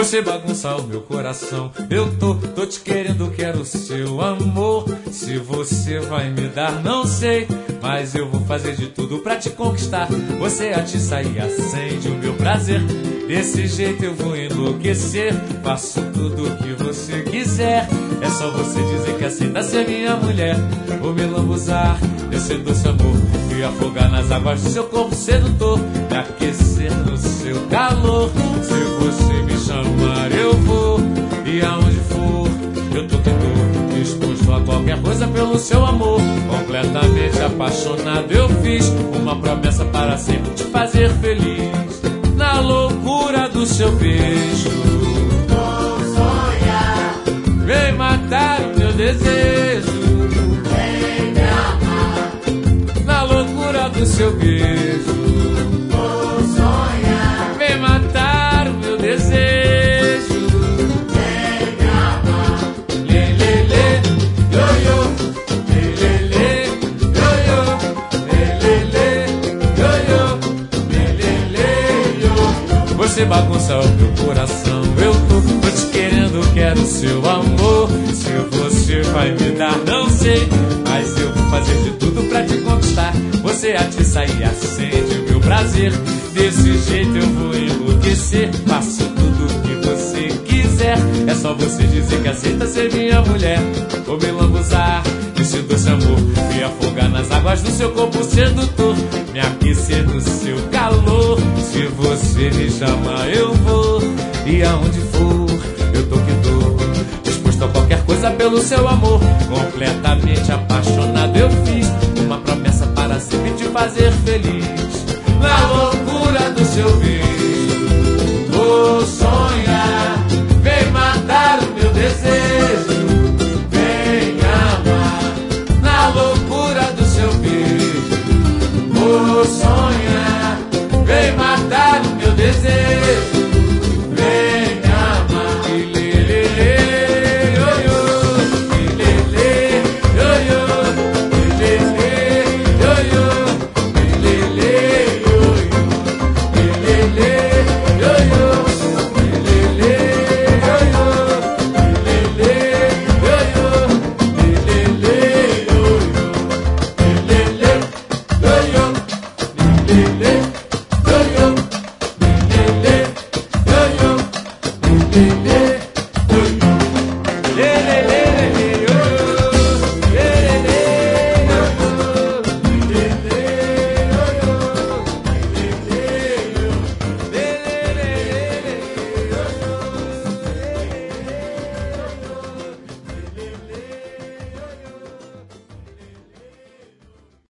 Você bagunça o meu coração. Eu tô te querendo, quero o seu amor. Se você vai me dar, não sei, mas eu vou fazer de tudo pra te conquistar. Você atiça e acende o meu prazer. Desse jeito eu vou enlouquecer. Faço tudo o que você quiser. É só você dizer que aceita ser minha mulher. Vou me lambuzar desse doce amor e afogar nas águas do seu corpo sedutor, me aquecer no seu calor. Se você me chamar eu vou, e aonde for eu tô que tô, disposto a qualquer coisa pelo seu amor. Completamente apaixonado eu fiz uma promessa para sempre te fazer feliz. Na loucura do seu beijo vou sonhar, vem matar o meu desejo. vem me amar. Na loucura do seu beijo Vou sonhar, vem matar o meu desejo. vem me amar. Lê, lê, lê, yo, yo. Lê, lê, lê, yo, yo. Lê, lê, lê, yo, yo. Lê, lê, lê, yo. Você bagunça o meu coração. Eu tô te querendo, quero o seu amor. Se você vai me dar, não sei, mas eu vou fazer de tudo pra te conquistar. Você atiça e acende o meu prazer. Desse jeito eu vou enlouquecer. Faço tudo o que você quiser. É só você dizer que aceita ser minha mulher. Vou me lambuzar desse doce amor e afogar nas águas do seu corpo sedutor, me aquecer no seu calor. Se você me chamar eu vou, e aonde for eu tô que tô, disposto a qualquer coisa pelo seu amor. Completamente apaixonado